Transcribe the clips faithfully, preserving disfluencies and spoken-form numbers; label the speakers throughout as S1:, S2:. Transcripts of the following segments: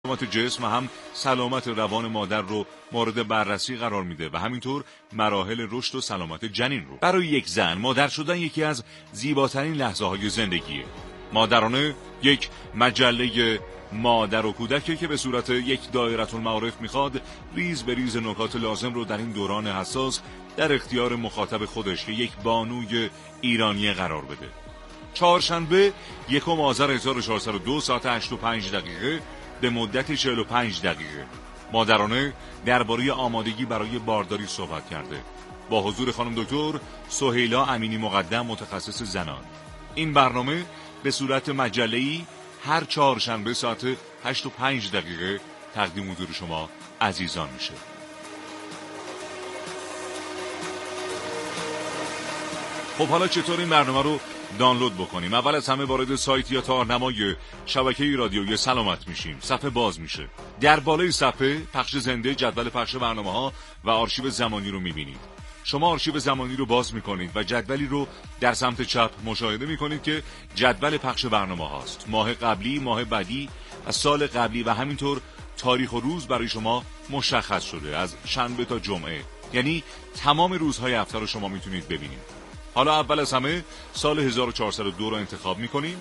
S1: سلامت جسم و هم سلامت روان مادر رو مورد بررسی قرار میده و همینطور مراحل رشد و سلامت جنین رو. برای یک زن مادر شدن یکی از زیباترین لحظه های زندگیه. مادرانه یک مجله مادر و کودکی که به صورت یک دایره المعارف میخواد ریز به ریز نکات لازم رو در این دوران حساس در اختیار مخاطب خودش که یک بانوی ایرانی قرار بده. چهارشنبه یکم آذر هزار و چهارصد و دو ساعت هشت و پنج دقیقه به مدت چهل و پنج دقیقه مادرانه درباره آمادگی برای بارداری صحبت کرده با حضور خانم دکتر سهیلا امینی مقدم متخصص زنان. این برنامه به صورت مجله‌ای هر چهارشنبه ساعت هشت و پنج دقیقه تقدیم حضور شما عزیزان میشه. خب حالا چطور این برنامه رو دانلود بکنیم؟ اول از همه وارد سایت یا تارنمای شبکه رادیویی سلامت میشیم. صفحه باز میشه. در بالای صفحه پخش زنده، جدول پخش برنامه‌ها و آرشیو زمانی رو میبینید. شما آرشیو زمانی رو باز میکنید و جدولی رو در سمت چپ مشاهده میکنید که جدول پخش برنامه هاست. ماه قبلی، ماه بعدی و سال قبلی و همینطور تاریخ و روز برای شما مشخص شده از شنبه تا جمعه، یعنی تمام روزهای هفته رو شما میتونید ببینید. حالا اول از همه سال هزار و چهارصد و دو رو انتخاب میکنیم،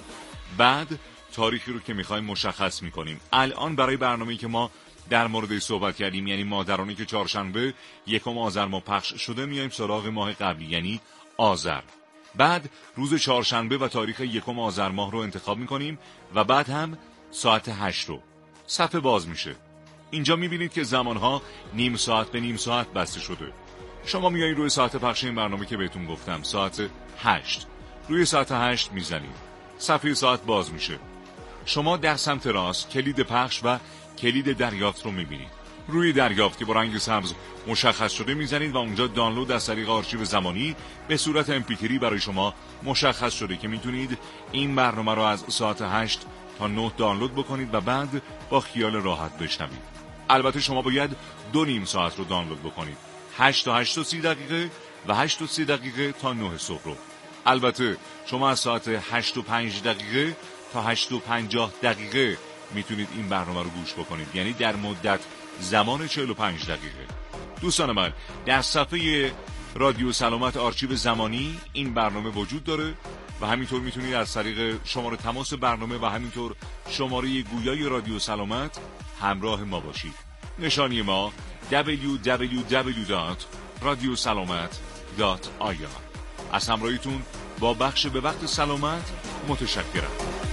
S1: بعد تاریخی رو که میخوایم مشخص میکنیم. الان برای برنامه‌ای که ما در مورد صحبت کردیم، یعنی مادرانی که چهارشنبه یکم آذر ماه پخش شده، میایم سراغ ماه قبلی یعنی آذر. بعد روز چهارشنبه و تاریخ یکم آذر ماه رو انتخاب میکنیم و بعد هم ساعت هشت رو. صفحه باز میشه. اینجا میبینید که زمانها نیم ساعت به نیم ساعت بسته شده. شما میایین روی ساعت پخش این برنامه که بهتون گفتم، ساعت هشت. روی ساعت هشت میزنید. صفحه ساعت باز میشه. شما در سمت راست کلید پخش و کلید دریافت رو میبینید. روی دریافت که با رنگ سبز مشخص شده میزنید و اونجا دانلود از طریق آرشیو زمانی به صورت ام پی تری برای شما مشخص شده که میتونید این برنامه رو از ساعت هشت تا نه دانلود بکنید و بعد با خیال راحت بشنوید. البته شما باید دو نیم ساعت رو دانلود بکنید. هشت تا هشت و سی دقیقه و هشت و سی دقیقه تا نه صبح رو. البته شما از ساعت هشت و پنج دقیقه تا هشت و پنجاه دقیقه میتونید این برنامه رو گوش بکنید، یعنی در مدت زمان چهل و پنج دقیقه. دوستان من، در صفحه رادیو سلامت آرشیو زمانی این برنامه وجود داره و همینطور میتونید از طریق شماره تماس برنامه و همینطور شماره گویای رادیو سلامت همراه ما باشید. نشانی ما دبلیو دبلیو دبلیو دات رادیو سلامت دات آی آر. از همراهیتون با بخش به وقت سلامت متشکرم.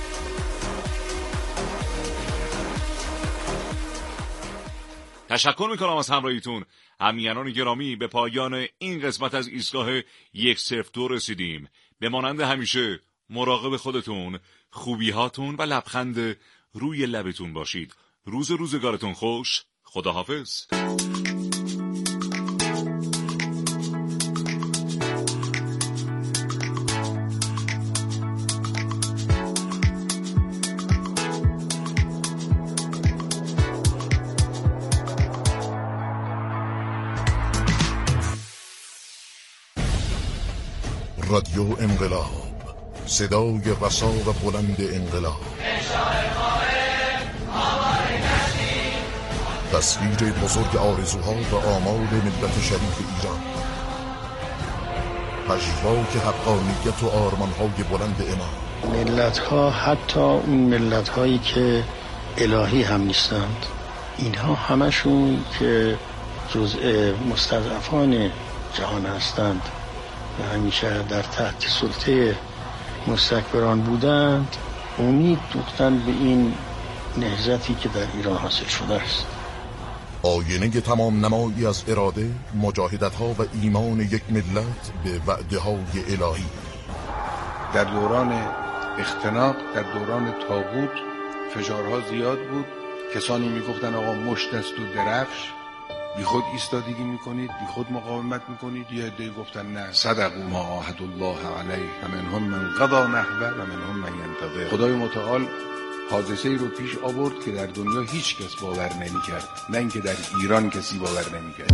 S1: تشکر میکنم از همراهیتون. همیهنان گرامی، به پایان این قسمت از ایستگاه یک صفر دو رسیدیم. به مانند همیشه مراقب خودتون، خوبیهاتون و لبخند روی لبتون باشید. روز روزگارتون خوش. خداحافظ.
S2: رادیو انقلاب، صدای رسا و بلند انقلاب، تصویر بزرگ آرزوها و آمال ملت شریف ایران، پژواک حقانیت و آرمانهای بلند امام.
S3: ملت‌ها، حتی اون ملت‌هایی که الهی هم نیستند، اینها همشون که جزء مستضعفان جهان هستند و همیشه در تحت سلطه مستکبران بودند، امید دوختن به این نهضتی که در ایران حاصل شده است.
S2: آینه تمام نمایی از اراده، مجاهدت‌ها و ایمان یک ملت به وعده‌های الهی.
S4: در دوران اختناق، در دوران طاغوت فشارها زیاد بود. کسانی میگفتن آقا مشت است و درفش، بی خود ایستادگی میکنید، بی خود مقاومت میکنید. یه عده گفتن نه، صدقوا ما عاهدوا الله علیه و منهم من قضی نحبه و منهم من ینتظر. خدای متعال حادثه ای رو پیش آورد که در دنیا هیچ کس باور نمیکرد، نه اینکه در ایران کسی باور نمیکرد.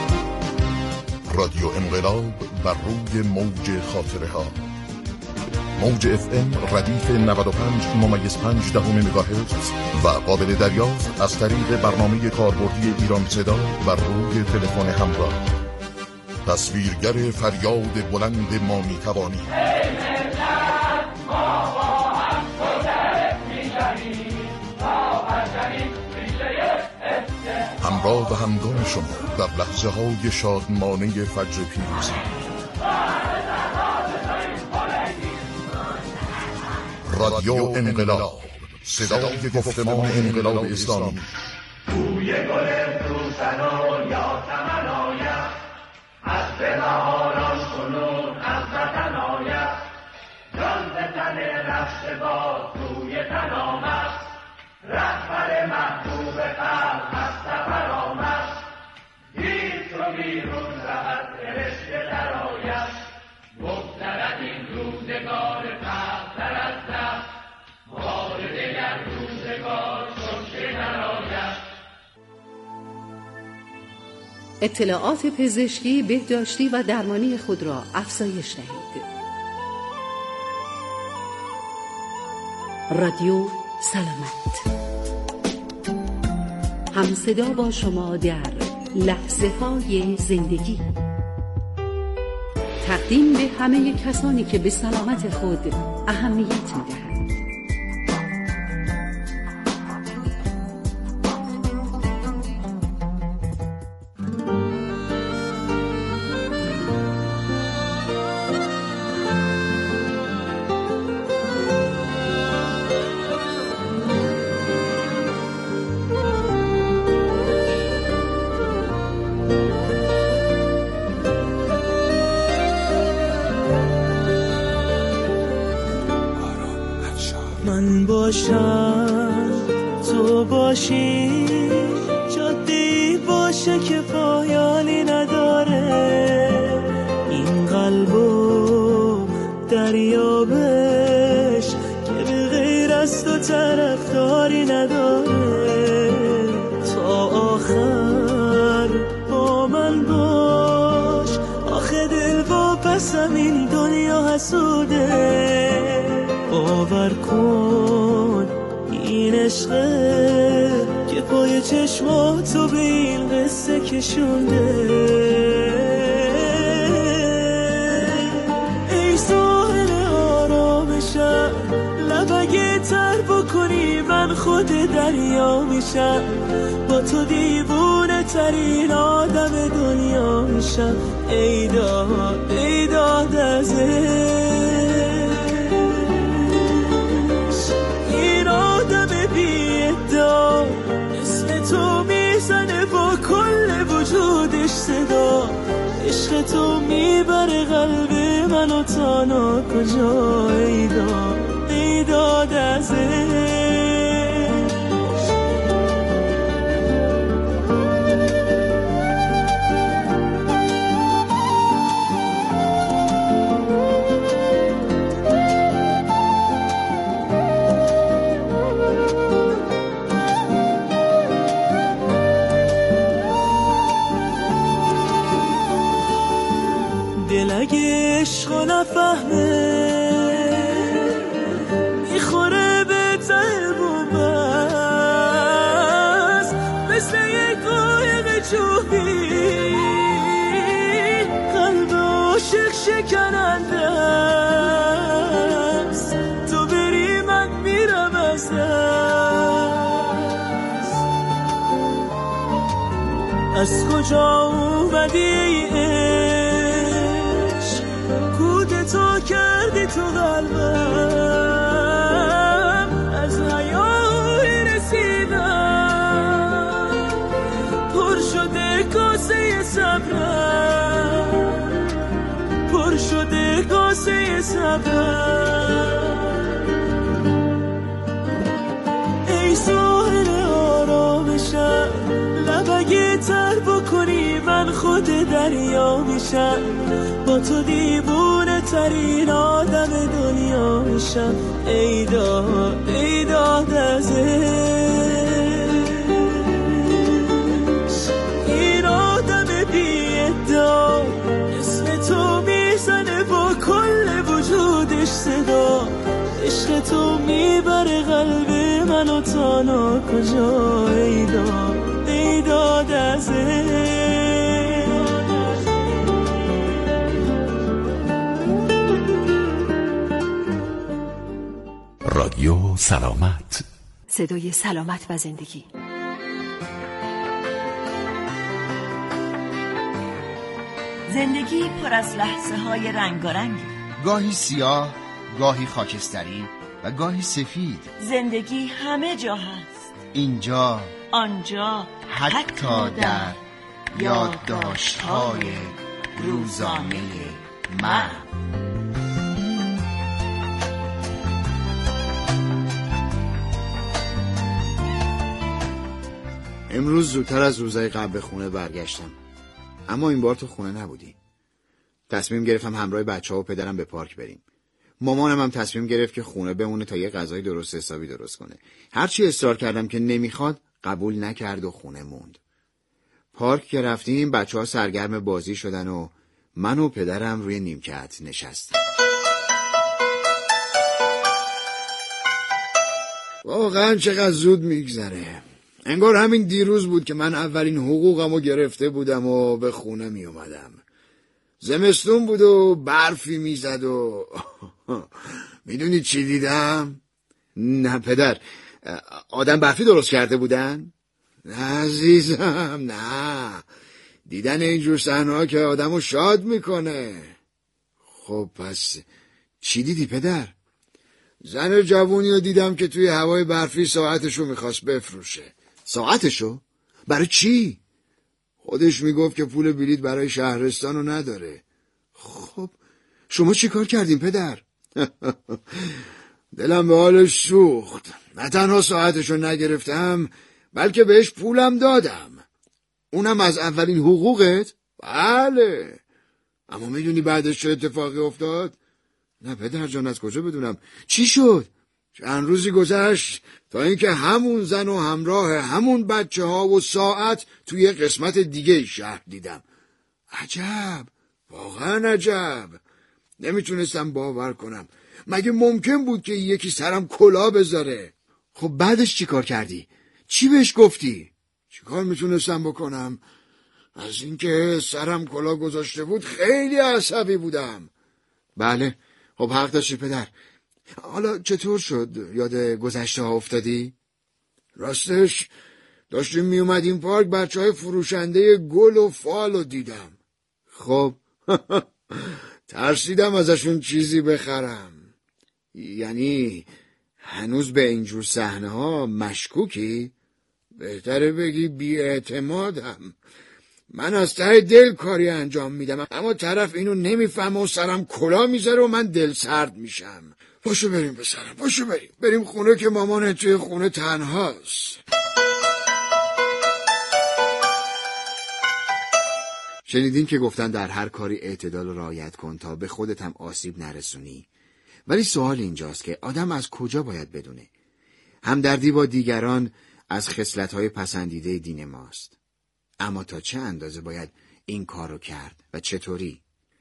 S2: رادیو انقلاب بر روی موج خاطره ها. موج اف ام ردیف نود و پنج ممیز پنج دهم مگاهرتز و قابل دریافت از طریق برنامه کاربردی ایران صدا و روی تلفن همراه. تصویرگر فریاد بلند ما میتوانی. همراه و همگام شما در لحظه های شادمانه فجر پیروزی. رادیو انقلاب، صدای گفتمان انقلاب اسلامی.
S5: بوی گل روسنان یا تمن آید، از بهاران کنون از وطن آید، جان ز تن رفته باد روی تن آمد، رهبر محبوب قلب از سفر آمد، دید چو بیرون رود فرشته در آید، بگذرد این روزگار پهتر از دست، بار دگر روزگار چون در آید.
S6: اطلاعات پزشکی، بهداشتی و درمانی خود را افزایش دهید. رادیو سلامت، همصدا با شما در لحظه های زندگی. تقدیم به همه کسانی که به سلامت خود اهمیت می‌دهند.
S7: من باشم تو باشی، جاده‌ای باشه که پایانی نداره، این قلبو دریابش که به غیر از تو طرفداری نداره، تا آخر با من باش، آخه دل واپسم این دنیا حسوده، باور کن این عشقه که پای چشماتو به این قصه کشونده. ای ساحل آرامشم، لب اگه تر بکنی من خود دریا میشم، با تو دیوونه ترین آدم دنیا میشم. ای داد ای داد ازش، اسم تو میزنه با کل وجودش صدا، عشق تو میبره قلب منو تا ناکجا. ای داد ای داد ازش، اگه عشقو نفهمه میخوره به ته بومبست، مثل یک قایق چوبی قلب عاشق شکننده است، تو بری من میرم از دست. از کجا اومدی تو کردی تو قلبم، از حیای رسیدم پر شده کاسه صبرم، پر شده کاسه صبرم. ای ساحل آرامشم، لب اگه تر بکنی من خود دریا میشم، با تو دیوونه ترین آدم دنیا میشم. ای داد ای داد ازش، این آدم بی ادعا اسم تو میزنه با کل وجودش صدا، من و تانا کجا ای داد ای داد از
S8: رادیو سلامت،
S6: صدای سلامت و زندگی.
S9: زندگی پر از لحظه های رنگارنگی،
S10: گاهی سیاه، گاهی خاکستری و گاهی سفید.
S9: زندگی همه جا هست،
S10: اینجا،
S9: آنجا،
S10: حتی, حتی در یادداشت‌های روزانه من.
S11: امروز زودتر از روزهای قبل به خونه برگشتم، اما این بار تو خونه نبودی. تصمیم گرفتم همراه بچه‌ها و پدرم به پارک بریم. مامانم هم تصمیم گرفت که خونه بمونه تا یه غذای درست حسابی درست کنه. هرچی اصرار کردم که نمیخواد قبول نکرد و خونه موند. پارک که رفتیم بچه‌ها سرگرم بازی شدن و من و پدرم روی نیمکت نشستیم. واقعا چقدر زود میگذره. انگار همین دیروز بود که من اولین حقوقمو گرفته بودم و به خونه می اومدم. زمستون بود و برفی میزد و میدونی چی دیدم؟ نه پدر، آدم برفی درست کرده بودن؟ نه عزیزم، نه. دیدن اینجور صحنه‌ها که آدمو شاد میکنه. خب پس چی دیدی پدر؟ زن جوونی رو دیدم که توی هوای برفی ساعتشو میخواست بفروشه. ساعتشو؟ برای چی؟ خودش میگفت که پول بلیط برای شهرستانو نداره. خب شما چی کار کردین پدر؟ دلم به حالش سوخت. نه تنها ساعتشو نگرفتم بلکه بهش پولم دادم. اونم از اولین حقوقت؟ بله. اما میدونی بعدش چه اتفاقی افتاد؟ نه پدر جان، از کجا بدونم؟ چی شد؟ چند روزی گذشت تا اینکه همون زن و همراه همون بچه ها و ساعت توی قسمت دیگه شهر دیدم. عجب، واقعا عجب. نمیتونستم باور کنم. مگه ممکن بود که یکی سرم کلاه بذاره؟ خب بعدش چی کار کردی؟ چی بهش گفتی؟ چی کار میتونستم بکنم؟ از اینکه سرم کلاه گذاشته بود خیلی عصبی بودم. بله، خب حق داشتی پدر. حالا چطور شد یاد گذشته ها افتادی؟ راستش داشتیم می اومدیم پارک بچه های فروشنده گل و فال رو دیدم. خب ترسیدم ازشون چیزی بخرم. یعنی هنوز به اینجور صحنه ها مشکوکی؟ بهتره بگی بی‌اعتمادم. من از ته دل کاری انجام میدم اما طرف اینو نمیفهمه و سرم کلاه میذاره و من دل سرد میشم. باشو بریم پسرم، باشو بریم بریم خونه که مامان توی خونه تنهاست. شنیدین که گفتن در هر کاری اعتدال رو رعایت کن تا به خودت هم آسیب نرسونی. ولی سوال اینجاست که آدم از کجا باید بدونه؟ همدردی با دیگران از خصلت‌های پسندیده دین ماست. اما تا چه اندازه باید این کار رو کرد و چطوری؟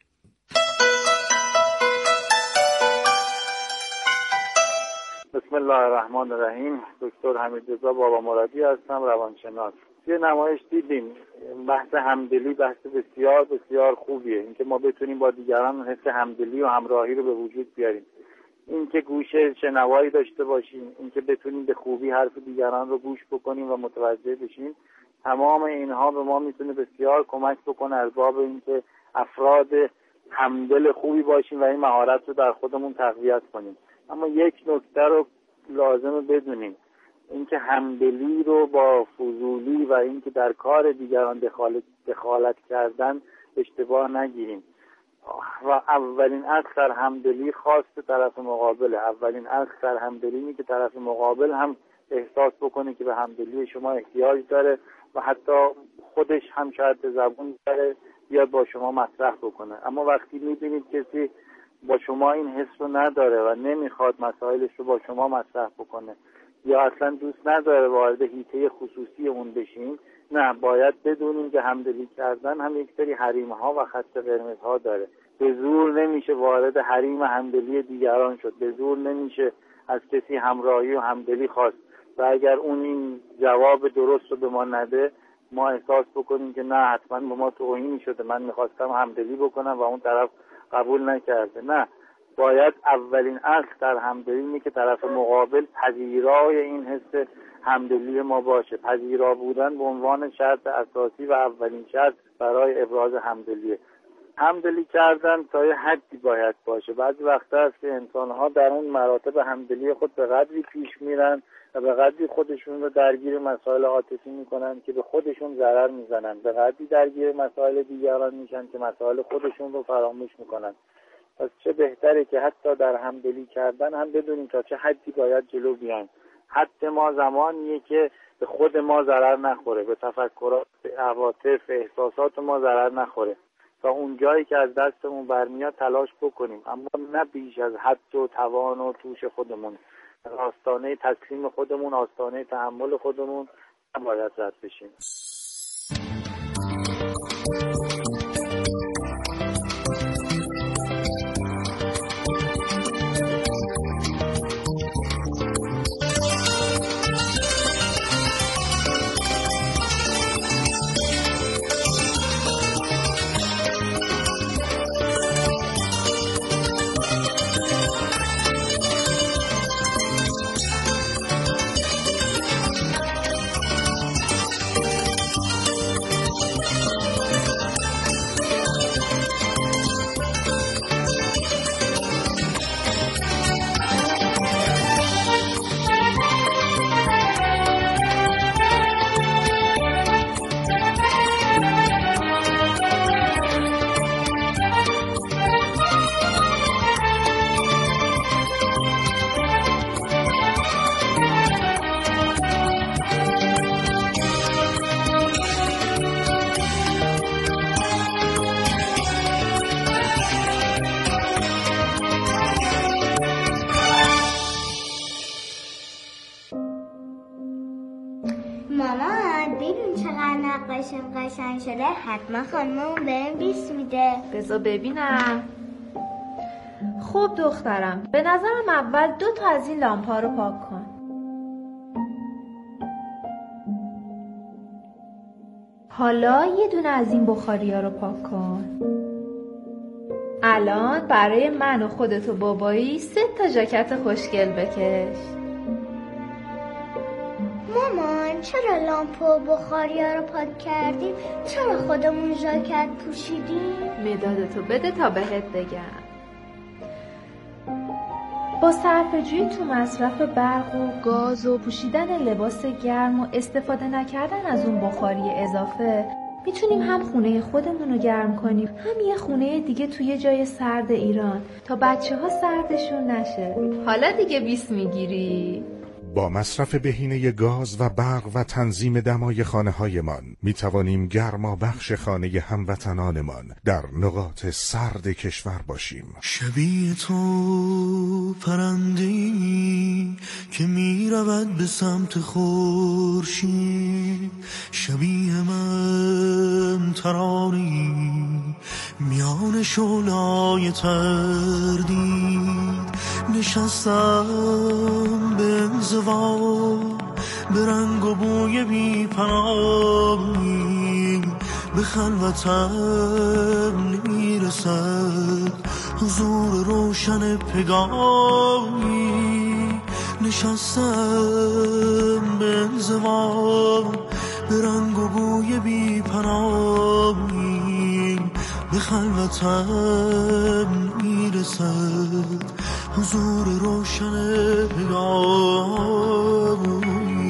S12: بسم الله الرحمن الرحیم. دکتر حمیدرضا بابا مرادی هستم، روانشناس. یه نمایش دیدیم، بحث همدلی بحث بسیار بسیار خوبیه. اینکه ما بتونیم با دیگران حس همدلی و همراهی رو به وجود بیاریم، اینکه گوش شنوایی داشته باشیم، اینکه بتونیم به خوبی حرف دیگران رو گوش بکنیم و متوجه بشیم، تمام اینها به ما میتونه بسیار کمک بکنه از باب اینکه افراد همدل خوبی باشیم و این مهارت رو در خودمون تقویت کنیم. اما یک نکته رو لازمه بدونیم، اینکه همدلی رو با فضولی و اینکه در کار دیگران دخالت, دخالت کردن اشتباه نگیریم. و اولین اصل همدلی خاص طرف مقابله. اولین اصل همدلی اینه که طرف مقابل هم احساس بکنه که به همدلی شما احتیاج داره و حتی خودش هم شاید به زبون داره بیاد با شما مطرح بکنه. اما وقتی میبینید کسی با شما این حس رو نداره و نمیخواد مسائلش رو با شما مطرح بکنه یا اصلا دوست نداره وارد حیطه خصوصی اون بشین، نه، باید بدونیم که همدلی کردن هم یک سری حریم‌ها و خط قرمزها داره. به زور نمیشه وارد حریم همدلی دیگران شد، به زور نمیشه از کسی همراهی و همدلی خواست. و اگر اون این جواب درست رو به ما نده، ما احساس بکنیم که نه حتما به ما توهین شده، من میخواستم همدلی بکنم و اون طرف قبول نکرده. نه، باید اولین اصل در همدلی اینه که طرف مقابل پذیرای این حس همدلی ما باشه. پذیرا بودن به عنوان شرط اساسی و اولین شرط برای ابراز همدلیه. همدلی کردن تا یه حدی باید باشه. بعضی وقتا هست که انسان‌ها در اون مراتب همدلی خود به قدری پیش میرن و به قدری خودشون رو درگیر مسائل عاطفی میکنن که به خودشون ضرر میزنن، به قدری درگیر مسائل دیگران میشن که مسائل خودشون رو فراموش میکنن. پس چه بهتره که حتی در همدلی کردن هم بدونیم تا چه حدی باید جلو بیایم. حد ما زمانیه که به خود ما ضرر نخوره، به تفکرات، به عواطف، احساسات ما ضرر نخوره. تا اون جایی که از دستمون برمیاد تلاش بکنیم، اما نه بیش از حد و توان و توش خودمون. آستانه تسلیم خودمون، آستانه تحمل خودمون نباید رد بشیم.
S13: قشنگ شده، حتما خانممون بهم بیست میده.
S14: بذار ببینم. خب دخترم، به نظرم اول دو تا از این لامپا رو پاک کن. حالا یه دونه از این بخاریا رو پاک کن. الان برای من و خودت و بابایی سه تا ژاکت خوشگل بکش.
S13: مامان چرا لامپ و بخاریا رو پاک کردیم؟ چرا خودمون ژاکت پوشیدیم؟
S14: مدادتو بده تا بهت بگم. با صرفه‌جویی تو مصرف برق و گاز و پوشیدن لباس گرم و استفاده نکردن از اون بخاری اضافه میتونیم هم خونه خودمون رو گرم کنیم، هم یه خونه دیگه توی جای سرد ایران تا بچه ها سردشون نشه. حالا دیگه بیست میگیری؟
S15: با مصرف بهینه گاز و برق و تنظیم دمای خانه‌هایمان می‌توانیم گرما بخش خانه هموطنانمان در نقاط سرد کشور باشیم.
S7: شبیه تو پرنده‌ای که می‌رود به سمت خورشید، شبیه من ترانه‌ای میان شعله‌های تردید، نشستم به انزوا به رنگ و بوی بی پناهی، به خلوتم نمیرسد حضور روشن پگاهی، نشستم به انزوا به رنگ و بوی بی پناهی، به خلوتم نمیرسد حضور روشن پگاهی.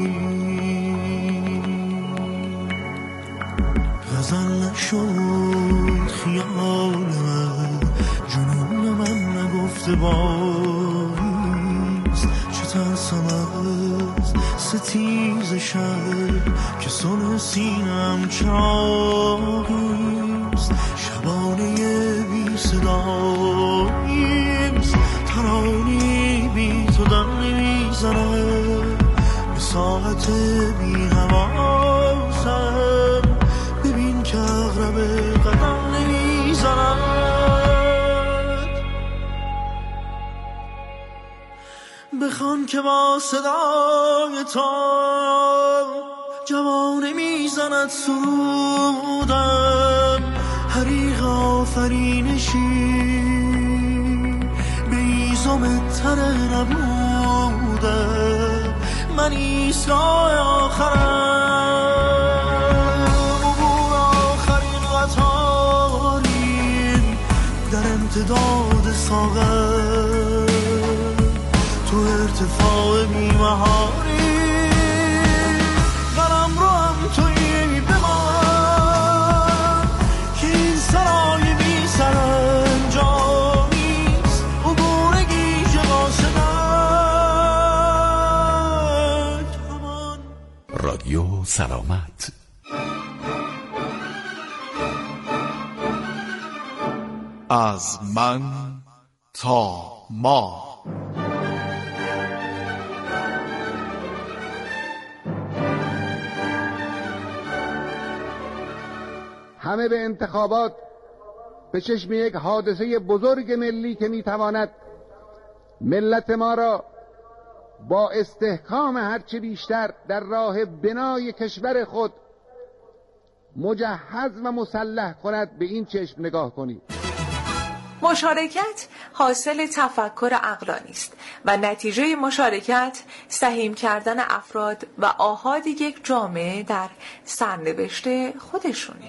S7: غزل نشد خیال من، جنون من نگفته باریست، چه ترسم از ستیز شب که سن سینم چراغیست، شبانه بی صداییست، ترانی بی تو دم نمیزنه، به ساعت بی حواسم ببین که اغرب قدم نمیزند، بخوان من که با صدای تو جوانه میزند سرودم، حریق آفرینشی به ایزم تر نبودم، من ایستگاه آخرم، عبور آخرین قطاری در امتداد ساغر، تو ارتفاع بی‌مهاری قلم رو هم توی بمان که این سرای بی سرانجامیست، عبور گیج قاصدک.
S8: رادیو سلامت.
S16: از من تا ما.
S17: همه به انتخابات به چشم یک حادثه بزرگ ملی که میتواند ملت ما را با استحکام هرچه بیشتر در راه بنای کشور خود مجهز و مسلح کند به این چشم نگاه کنید.
S18: مشارکت حاصل تفکر عقلانی است و نتیجه مشارکت سهیم کردن افراد و آحاد یک جامعه در سرنوشت خودشونه.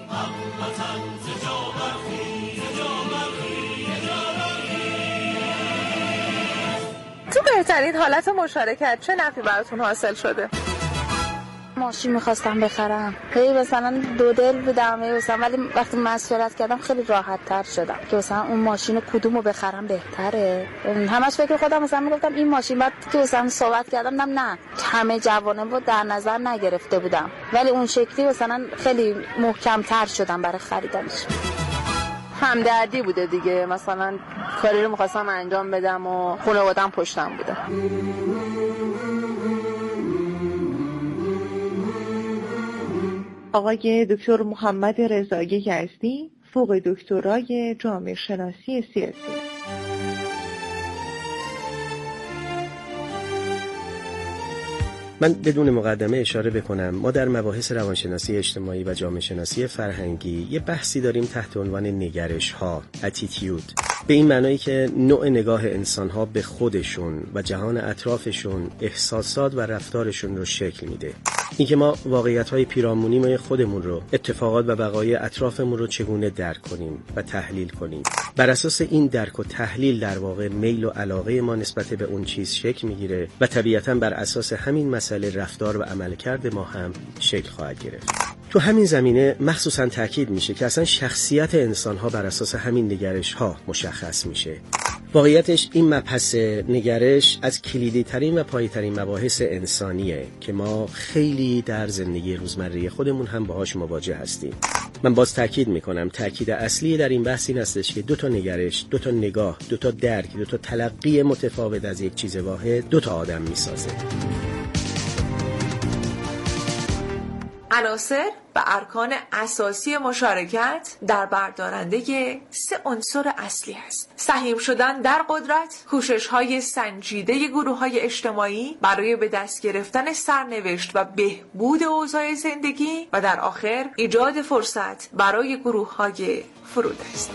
S18: تو بهترین حالت مشارکت چه نفعی براتون حاصل شده؟
S19: ماشین میخواستم بخرم، هی مثلا دو دل بودم هی مثلا، ولی وقتی مشورت کردم خیلی راحت تر شدم که مثلا اون ماشین کدومو بخرم بهتره. همش فکر خودم مثلا میگفتم این ماشین، بعد که مثلا صحبت کردم نه نه همه جوانه رو در نظر نگرفته بودم، ولی اون شکلی مثلا خیلی محکم تر شدم برای خریدنش.
S18: همدردی بوده دیگه، مثلا کاری رو میخواستم انجام بدم و خانواده‌ام پشتم بوده. آقای دکتر محمد رضایی یزدی، فوق دکترای جامعه شناسی سیاسی.
S20: من بدون مقدمه اشاره بکنم ما در مباحث روانشناسی اجتماعی و جامعه شناسی فرهنگی یه بحثی داریم تحت عنوان نگرش ها، اتیتیود، به این معنایی که نوع نگاه انسان ها به خودشون و جهان اطرافشون احساسات و رفتارشون رو شکل میده. اینکه ما واقعیت های پیرامونی خودمون رو، اتفاقات و وقایع اطرافمون رو چگونه درک کنیم و تحلیل کنیم. بر اساس این درک و تحلیل در واقع میل و علاقه ما نسبت به اون چیز شکل میگیره و طبیعتاً بر اساس همین مسئله رفتار و عملکرد ما هم شکل خواهد گرفت. تو همین زمینه مخصوصاً تاکید میشه که اصلا شخصیت انسان‌ها بر اساس همین نگرش‌ها مشخص میشه. واقعیتش این مبحث نگرش از کلیدی ترین و پایه‌ای ترین مباحث انسانیه که ما خیلی در زندگی روزمره خودمون هم باهاش مواجه هستیم. من باز تاکید میکنم تاکید اصلی در این بحث این هستش که دو تا نگرش، دو تا نگاه، دو تا درک، دو تا تلقی متفاوت از یک چیز واحد دو تا آدم میسازه.
S18: عناصر و ارکان اساسی مشارکت در بردارنده سه عنصر اصلی است: سهیم شدن در قدرت، کوشش‌های سنجیده گروه‌های اجتماعی برای به دست گرفتن سرنوشت و بهبود اوضاع زندگی و در آخر ایجاد فرصت برای گروه‌های فرود است.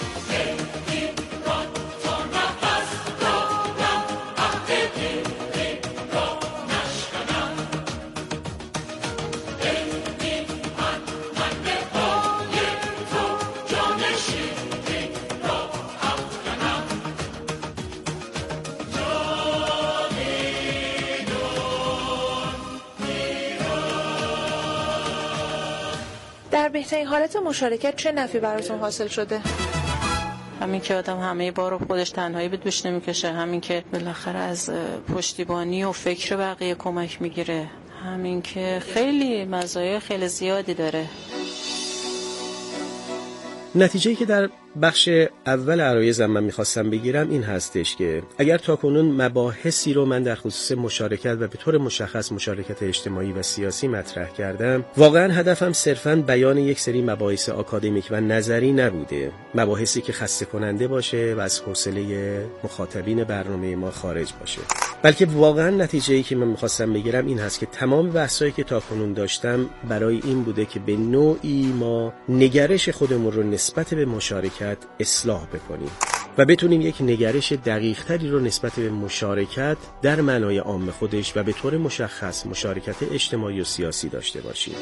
S18: در بهترین حالت مشارکت چه نفعی براتون حاصل شده؟
S21: همین که آدم همه بار رو خودش تنهایی به دوش نمیکشه، همین که بالاخره از پشتیبانی و فکر بقیه کمک میگیره، همین که خیلی مزایای خیلی زیادی داره.
S20: نتیجه‌ای که در بخش اول عرایزم من میخواستم بگیرم این هستش که اگر تاکنون مباحثی رو من در خصوص مشارکت و به طور مشخص مشارکت اجتماعی و سیاسی مطرح کردم، واقعا هدفم صرفاً بیان یک سری مباحث آکادمیک و نظری نبوده، مباحثی که خسته کننده باشه و از حوصله مخاطبین برنامه ما خارج باشه، بلکه واقعا نتیجه‌ای که من میخواستم بگیرم این هست که تمام بحثایی که تاکنون داشتم برای این بوده که به نوعی ما نگرش خودمون رو نسبت به مشارکت اصلاح بکنیم و بتونیم یک نگرش دقیق‌تری رو نسبت به مشارکت در معنای عام خودش و به طور مشخص مشارکت اجتماعی و سیاسی داشته باشیم.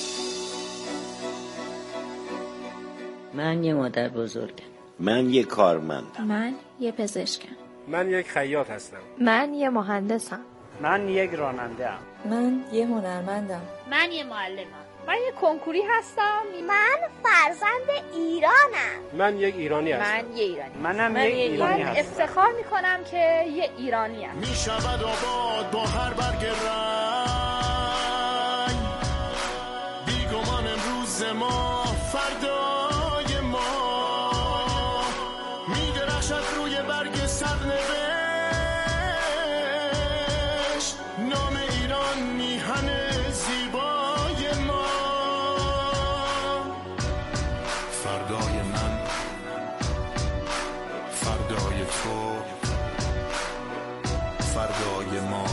S1: من یه مادر بزرگم.
S22: من یه کارمندم.
S23: من یه پزشکم.
S24: من یک خیاط هستم.
S23: من یه مهندسم.
S25: من یک راننده‌ام.
S26: من یه هنرمندم.
S27: من یه معلمم. من یه کنکوری هستم.
S13: من فرزند ایرانم.
S25: من یک ایرانی هستم.
S27: من یه ایرانی.
S25: منم من یک ایرانی
S27: من
S25: هستم.
S27: افتخار میکنم که یه ایرانی ام.
S28: میشود آباد با هر برگ رنگ، بیگمان امروز ما فردای ما، میدرخشد روی برگ سرنوشت، نام ایران میهن زیبای ما. فردای من، فردای تو، فردای ما.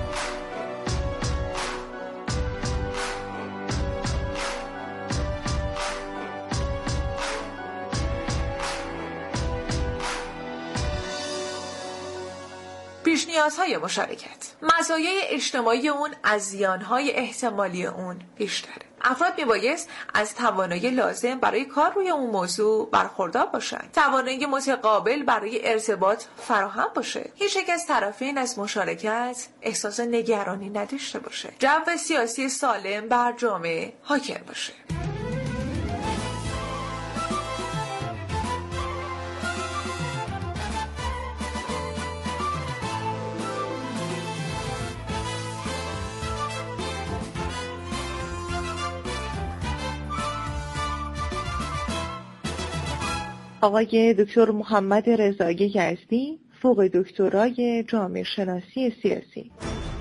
S18: پیش نیازهای مشارکت. مزایای اجتماعی اون از زیانهای احتمالی اون بیشتره. افراد میبایست از توانایی لازم برای کار روی اون موضوع برخوردار باشند. توانایی متقابل برای ارتباط فراهم باشه. هیچ یک از طرفین از مشارکت احساس نگرانی نداشته باشه. جو سیاسی سالم بر جامعه حاکم باشه.
S29: آقای دکتر محمد رضایی یزدی، فوق دکترای جامعه شناسی سیاسی.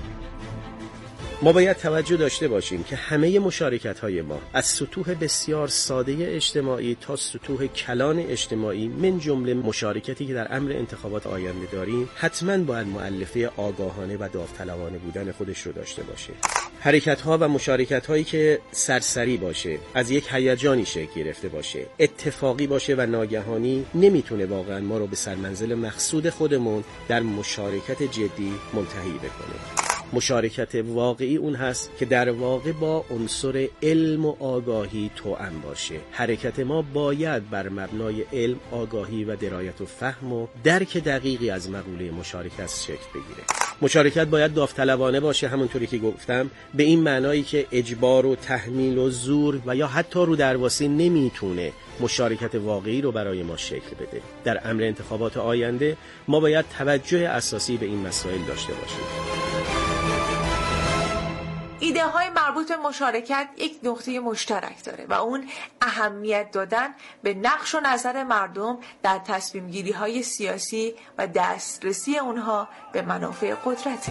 S20: ما باید توجه داشته باشیم که همه مشارکت‌های ما از سطوح بسیار ساده اجتماعی تا سطوح کلان اجتماعی، من جمله مشارکتی که در امر انتخابات آینده داریم، حتماً باید مؤلفه آگاهانه و داوطلبانه بودن خودش رو داشته باشه. حرکت‌ها و مشارکت‌هایی که سرسری باشه، از یک هیجانی شکل گرفته باشه، اتفاقی باشه و ناگهانی، نمیتونه واقعاً ما رو به سرمنزل مقصود خودمون در مشارکت جدی منتهی بکنه. مشارکت واقعی اون هست که در واقع با عنصر علم و آگاهی توأم باشه. حرکت ما باید بر مبنای علم، آگاهی و درایت و فهم و درک دقیقی از مقوله مشارکت شکل بگیره. مشارکت باید داوطلبانه باشه، همونطوری که گفتم، به این معنایی که اجبار و تحمیل و زور و یا حتی رو درواسی نمیتونه مشارکت واقعی رو برای ما شکل بده. در امر انتخابات آینده ما باید توجه اساسی به این مسائل داشته باشیم.
S18: ایده های مربوط به مشارکت یک نقطه مشترک داره و اون اهمیت دادن به نقش و نظر مردم در تصمیم گیری های سیاسی و دسترسی اونها به منافع قدرته.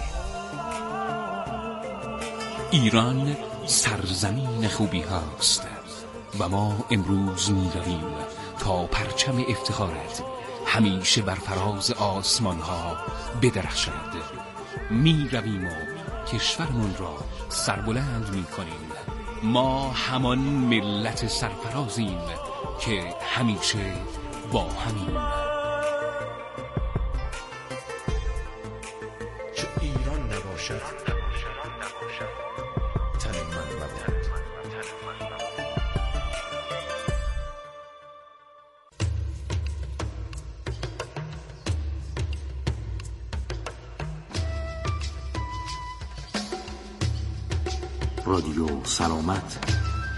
S8: ایران سرزمین خوبی هاست و ما امروز می رویم تا پرچم افتخارت همیشه بر فراز آسمان ها بدرخشد. می رویم و کشورمون را سربلند می کنیم. ما همان ملت سرفرازیم که همیشه با همیم.
S28: چه ایران نباشد تن من مباد.
S8: رادیو سلامت،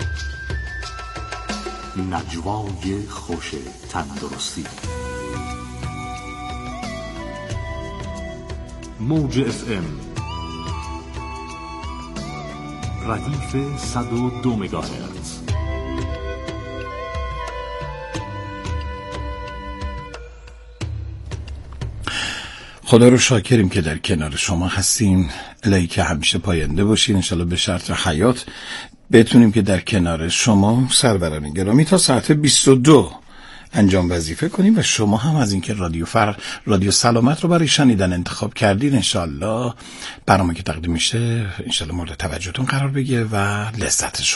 S8: نجوای خوش تندرستی. موج اف ام ردیف صد و دو مگاهرتز.
S1: خدا رو شاکریم که در کنار شما هستیم. الهی که همیشه پاینده باشین، انشالله به شرط حیات بتونیم که در کنار شما سروران گرامی تا ساعت بیست و دو انجام وظیفه کنیم و شما هم از اینکه رادیو فر رادیو سلامت رو برای شنیدن انتخاب کردین انشالله برنامه که تقدیم میشه انشالله مورد توجهتون قرار بگیره و لذتش